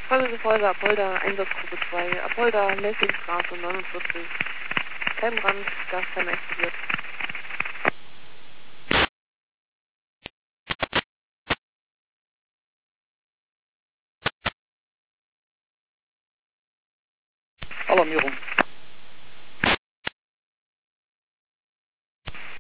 Feuerwehr Feuerwehr Apolda, Einsatzgruppe 2, Apolda, Lessingstraße 49. Kein Brand, Gastank explodiert. Alarmierung.